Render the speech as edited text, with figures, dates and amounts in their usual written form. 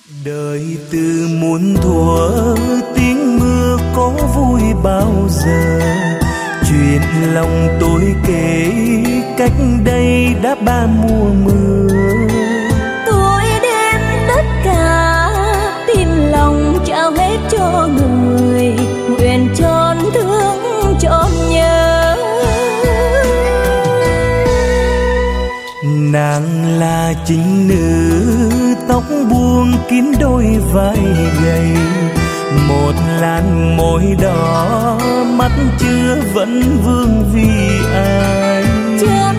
Đời từ muôn thuở tiếng mưa có vui bao giờ, chuyện lòng tôi kể cách đây đã ba mùa mưa. Tôi đem tất cả tin lòng trao hết cho người, nguyện tròn thương tròn nhớ. Nàng là chính nữ tóc buông kín đôi vai gầy, một làn môi đỏ mắt chưa vẫn vương vì ai. Chớp